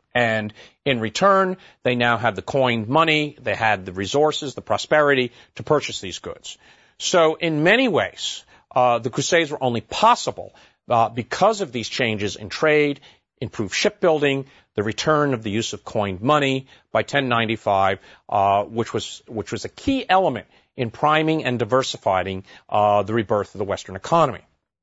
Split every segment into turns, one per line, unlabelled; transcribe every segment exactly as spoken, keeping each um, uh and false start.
And in return, they now had the coined money, they had the resources, the prosperity to purchase these goods. So in many ways, uh, the Crusades were only possible uh, because of these changes in trade, improved shipbuilding, the return of the use of coined money by ten ninety-five, uh, which was which was a key element in priming and diversifying uh, the rebirth of the Western economy.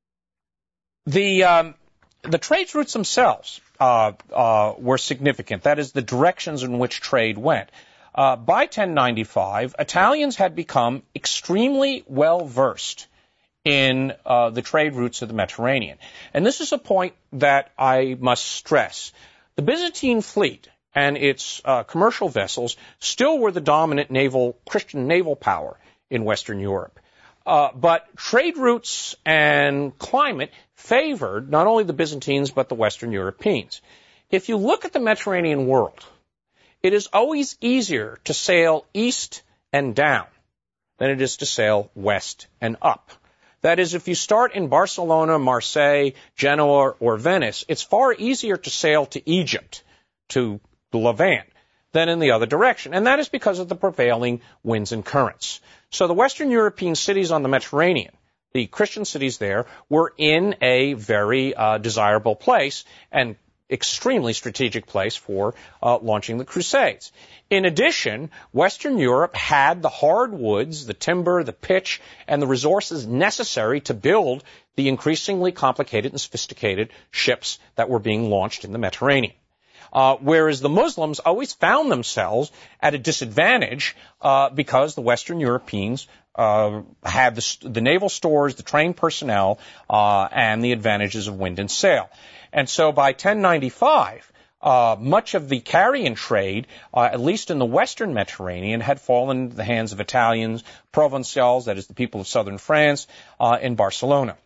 The um, the trade routes themselves uh, uh, were significant. That is, the directions in which trade went. Uh, by ten ninety-five, Italians had become extremely well versed in uh, the trade routes of the Mediterranean. And this is a point that I must stress. The Byzantine fleet and its uh, commercial vessels still were the dominant naval Christian naval power in Western Europe. Uh, but trade routes and climate favored not only the Byzantines but the Western Europeans. If you look at the Mediterranean world, it is always easier to sail east and down than it is to sail west and up. That is, if you start in Barcelona, Marseille, Genoa, or Venice, it's far easier to sail to Egypt, to the Levant, than in the other direction. And that is because of the prevailing winds and currents. So the Western European cities on the Mediterranean, the Christian cities there, were in a very uh, desirable place and extremely strategic place for uh, launching the Crusades. In addition, Western Europe had the hardwoods, the timber, the pitch, and the resources necessary to build the increasingly complicated and sophisticated ships that were being launched in the Mediterranean. Uh, whereas the Muslims always found themselves at a disadvantage uh, because the Western Europeans uh, had the, the naval stores, the trained personnel, uh, and the advantages of wind and sail. And so by ten ninety-five, uh, much of the carrion trade, uh, at least in the Western Mediterranean, had fallen into the hands of Italians, Provençals, that is the people of southern France, uh, in Barcelona.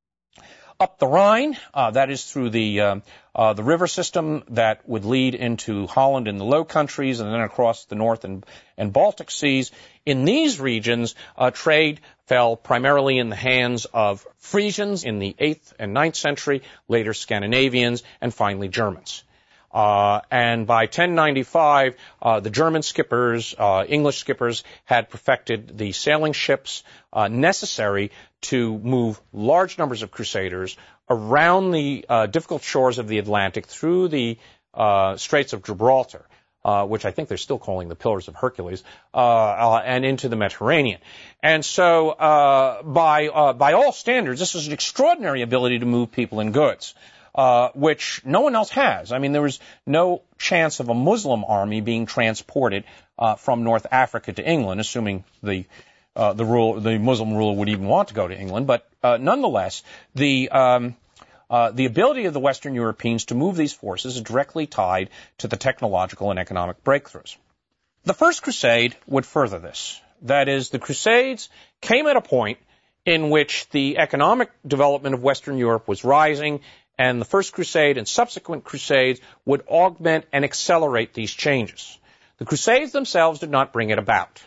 Up the Rhine, uh, that is through the uh, uh, the river system that would lead into Holland and the Low Countries, and then across the North and, and Baltic Seas. In these regions, uh, trade fell primarily in the hands of Frisians in the eighth and ninth century, later Scandinavians, and finally Germans. Uh, and by ten ninety-five, uh, the German skippers, uh, English skippers, had perfected the sailing ships uh, necessary to move large numbers of crusaders around the uh, difficult shores of the Atlantic through the uh, Straits of Gibraltar, uh, which I think they're still calling the Pillars of Hercules, uh, uh, and into the Mediterranean. And so, uh, by uh, by all standards, this is an extraordinary ability to move people and goods. Uh, which no one else has. I mean, there was no chance of a Muslim army being transported uh, from North Africa to England, assuming the uh, the rule, the Muslim ruler would even want to go to England. But uh, nonetheless, the um, uh, the ability of the Western Europeans to move these forces is directly tied to the technological and economic breakthroughs. The First Crusade would further this. That is, the Crusades came at a point in which the economic development of Western Europe was rising, and the First Crusade and subsequent Crusades would augment and accelerate these changes. The Crusades themselves did not bring it about,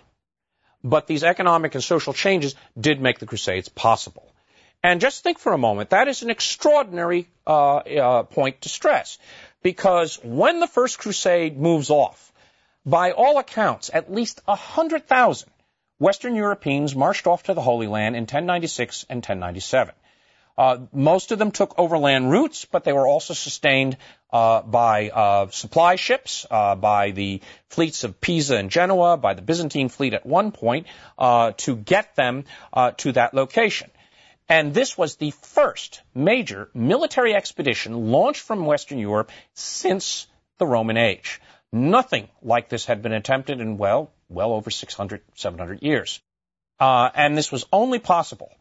but these economic and social changes did make the Crusades possible. And just think for a moment, that is an extraordinary uh, uh, point to stress, because when the First Crusade moves off, by all accounts, at least one hundred thousand Western Europeans marched off to the Holy Land in ten ninety-six and ten ninety-seven. Uh, most of them took overland routes, but they were also sustained uh, by uh, supply ships, uh, by the fleets of Pisa and Genoa, by the Byzantine fleet at one point, uh, to get them uh, to that location. And this was the first major military expedition launched from Western Europe since the Roman age. Nothing like this had been attempted in, well, well over six hundred, seven hundred years. Uh, and this was only possible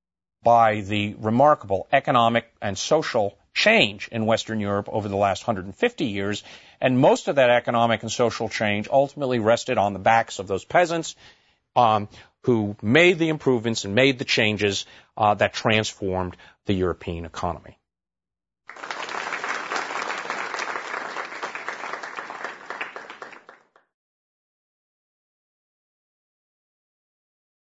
by the remarkable economic and social change in Western Europe over the last one hundred fifty years, and most of that economic and social change ultimately rested on the backs of those peasants um, who made the improvements and made the changes uh, that transformed the European economy.